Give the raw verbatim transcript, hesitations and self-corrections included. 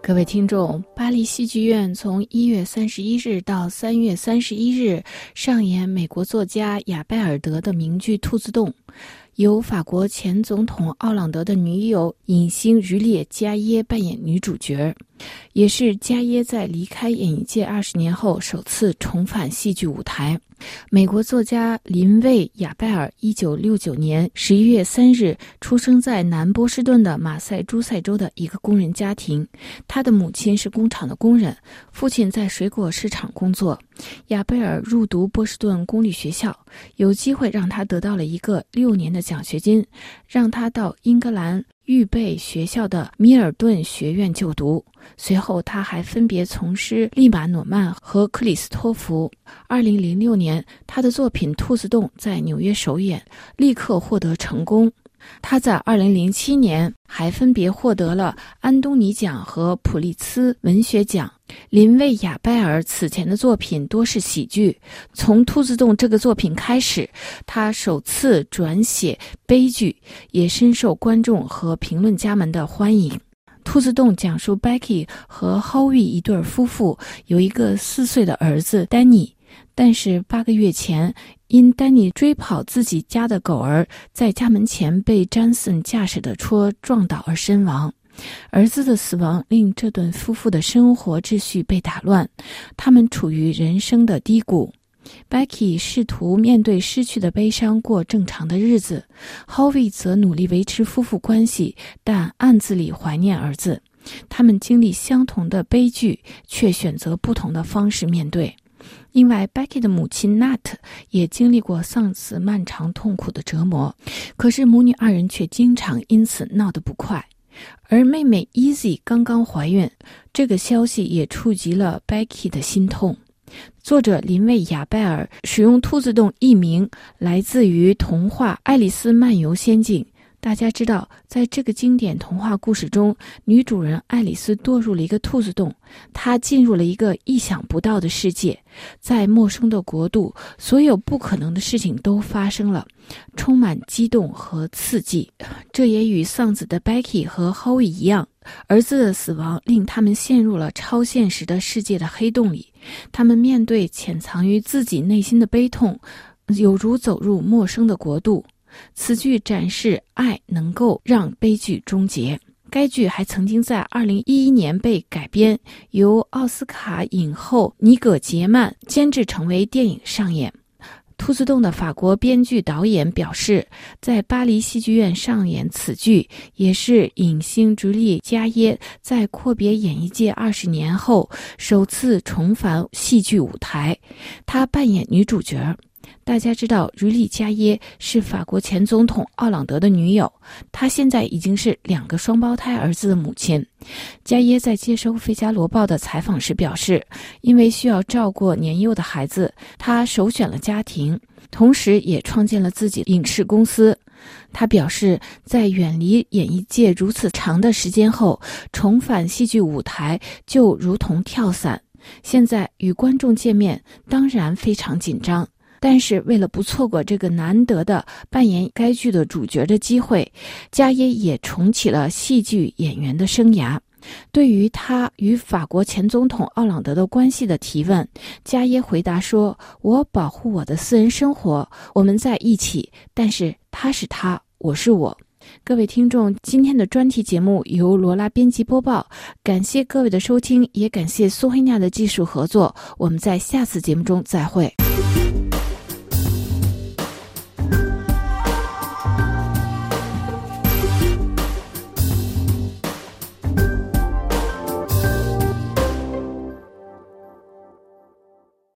各位听众，巴黎戏剧院从一月三十一日到三月三十一日上演美国作家雅贝尔德的名剧《兔子洞》，由法国前总统奥朗德的女友影星于列加耶扮演女主角，也是加耶在离开演艺界二十年后首次重返戏剧舞台。美国作家林卫·雅贝尔一九六九年十一月三日出生在南波士顿的马赛诸塞州的一个工人家庭，他的母亲是工厂的工人，父亲在水果市场工作。雅贝尔入读波士顿公立学校，有机会让他得到了一个六年的奖学金，让他到英格兰预备学校的米尔顿学院就读。随后他还分别从师利马诺曼和克里斯托弗。二零零六年，他的作品《兔子洞》在纽约首演，立刻获得成功。他在二零零七年还分别获得了安东尼奖和普利兹文学奖。林卫·雅贝尔此前的作品多是喜剧，从《兔子洞》这个作品开始，他首次转写悲剧，也深受观众和评论家们的欢迎。兔子洞讲述 Becky 和 Howie 一对夫妇有一个四岁的儿子丹尼，但是八个月前因丹尼追跑自己家的狗儿，在家门前被詹森驾驶的车撞倒而身亡。儿子的死亡令这对夫妇的生活秩序被打乱，他们处于人生的低谷。Becky 试图面对失去的悲伤过正常的日子， Howie 则努力维持夫妇关系，但暗自里怀念儿子。他们经历相同的悲剧，却选择不同的方式面对。另外 Becky 的母亲 Nat 也经历过丧子漫长痛苦的折磨，可是母女二人却经常因此闹得不快。而妹妹 Easy 刚刚怀孕，这个消息也触及了 Becky 的心痛。作者林卫·雅贝尔使用兔子洞一名来自于童话《爱丽丝漫游仙境》。大家知道，在这个经典童话故事中，女主人爱丽丝堕入了一个兔子洞，她进入了一个意想不到的世界，在陌生的国度，所有不可能的事情都发生了，充满激动和刺激。这也与丧子的 Becky 和 Howie 一样，儿子的死亡令他们陷入了超现实的世界的黑洞里，他们面对潜藏于自己内心的悲痛，有如走入陌生的国度。此剧展示爱能够让悲剧终结。该剧还曾经在二零一一年被改编，由奥斯卡影后尼葛杰曼监制成为电影上演。兔子洞的法国编剧导演表示，在巴黎戏剧院上演此剧，也是影星朱莉加耶在阔别演艺界二十年后首次重返戏剧舞台，她扮演女主角。大家知道，于丽加耶是法国前总统奥朗德的女友，她现在已经是两个双胞胎儿子的母亲。加耶在接受《费加罗报》的采访时表示，因为需要照顾年幼的孩子，她首选了家庭，同时也创建了自己的影视公司。他表示，在远离演艺界如此长的时间后，重返戏剧舞台就如同跳伞，现在与观众见面当然非常紧张，但是为了不错过这个难得的扮演该剧的主角的机会，加耶也重启了戏剧演员的生涯。对于他与法国前总统奥朗德的关系的提问，加耶回答说，我保护我的私人生活，我们在一起，但是他是他，我是我。各位听众，今天的专题节目由罗拉编辑播报，感谢各位的收听，也感谢苏黑娜的技术合作，我们在下次节目中再会。